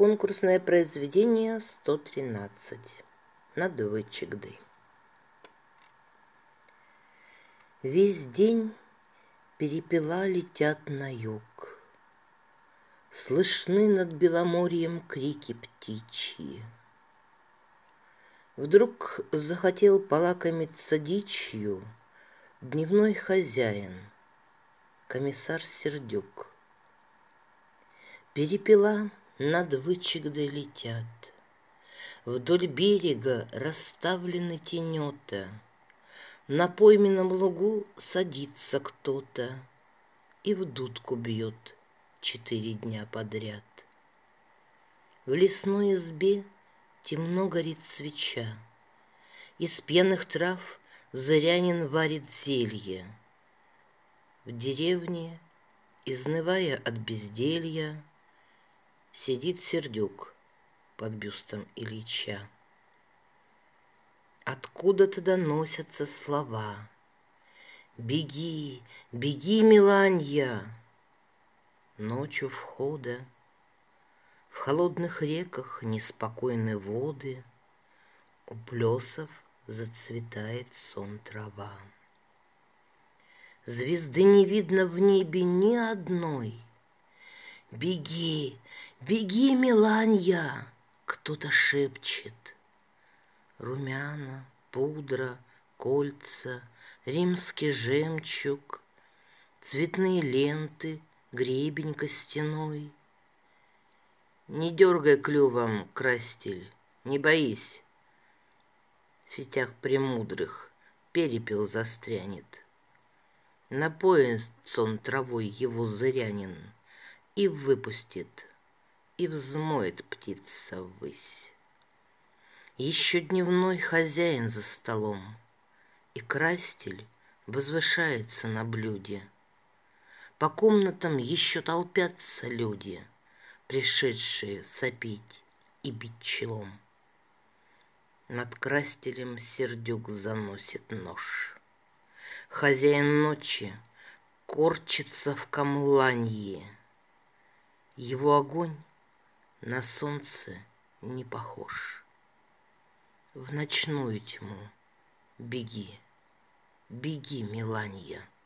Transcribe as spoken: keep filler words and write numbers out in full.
Конкурсное произведение сто тринадцать. Надвычегды. Весь день перепела летят на юг. Слышны над Беломорьем крики птичьи. Вдруг захотел полакомиться дичью дневной хозяин, комиссар Сердюк. Перепела над Вычегдой летят, вдоль берега расставлены тенета, на пойменном лугу садится кто-то и в дудку бьет четыре дня подряд. В лесной избе темно горит свеча, из пьяных трав зырянин варит зелье. В деревне, изнывая от безделья, сидит Сердюк под бюстом Ильича. Откуда-то доносятся слова: «Беги, беги, Миланья!» Ночью входа в холодных реках неспокойны воды, у плесов зацветает сон трава. Звезды не видно в небе ни одной. «Беги, беги, Миланья!» кто-то шепчет. Румяна, пудра, кольца, римский жемчуг, цветные ленты, гребень костяной. Не дергай клювом, Крастель, не боись. В сетях премудрых перепел застрянет. Напоит сон травой его зырянин, и выпустит, и взмоет птица ввысь. Еще дневной хозяин за столом, и Крастель возвышается на блюде. По комнатам еще толпятся люди, пришедшие сопить и бить челом. Над Крастелем Сердюк заносит нож. Хозяин ночи корчится в камланье. Его огонь на солнце не похож. В ночную тьму беги, беги, Миланья.